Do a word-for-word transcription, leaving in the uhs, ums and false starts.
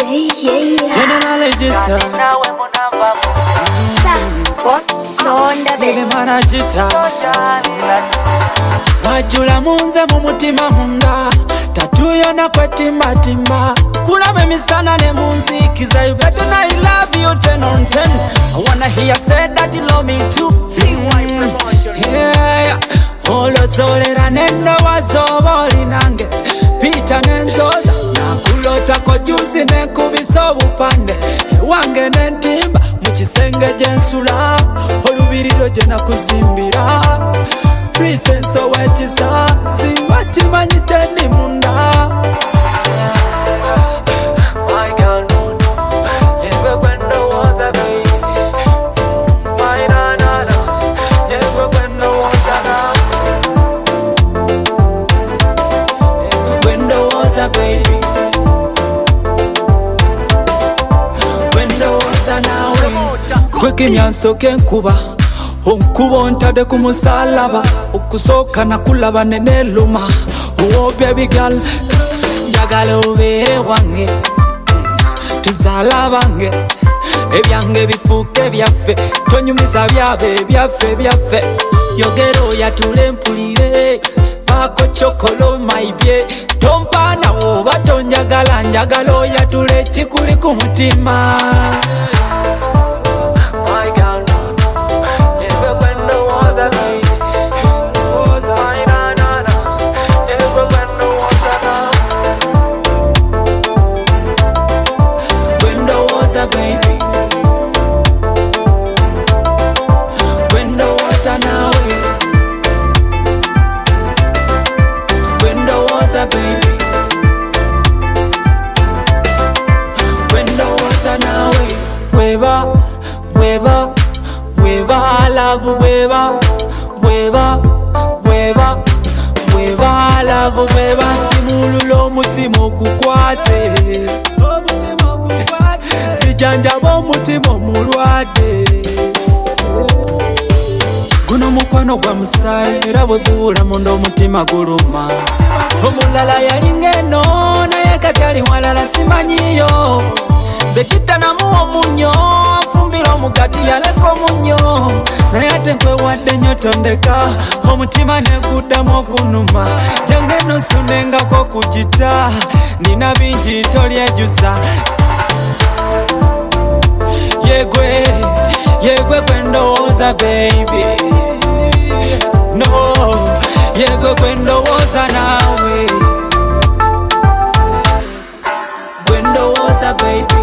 yeah, yeah, yeah. General Jita Sako sonda Nige mana jita Majula munze mumutima munda Tatuyo na kwa timba timba Kuna memi sana ne munzikiza. You better know I love you ten on ten. I wanna hear say that you love me too. mm. Yeah, Holo zolera nendo wazoboli nange Picha nenzoza Nakulota kwa juzi nekubisa upande Wange nentimba Muchisenge jensula Olubirilo jena kuzimbira Princess owechisa Siwati manyiteni munda. My girl, yewe kwendo waza baby. My na na na, yewe kwendo waza na. Yewe kwendo waza baby. Kwendo waza nawe. Kweki myansoke nkuba Onkubo ntade kumusalaba Okusoka na kulaba nene luma. Oh baby girl, njagala obeere wange Tuzala bange Ebyange bifuuke byaffe Tonyumiza byabe byaffe byaffe Yogero yatule mpulire Pako chokolo maibye Tompana oba tonjagala njagala oyatule kikuli ku mutima. Baby, Wendo waza nawe. Wendo waza baby. Wendo waza nawe. Weba, weba, weba love weba, weba, weba, weba love weba simululo mutima okukwate. Sijanjaba omutima omulwadde. Guno mukwano gwa musaayi era bwe guwula munda omutima guluma. Omulala yalinga eno naye kati ali walala simanyiyo. Nze kitta namuwa omunyo afumbira omugati yaleka omunyo. Naye ate nkwewadde nnyo tondeka omutima neguddamu okunuma. Jange eno sunengako kugita nina bingi tolyejusa. Yegwe, yegwe kwendowooza baby. No, yegwe kwendowooza nawe. Kwendowooza baby.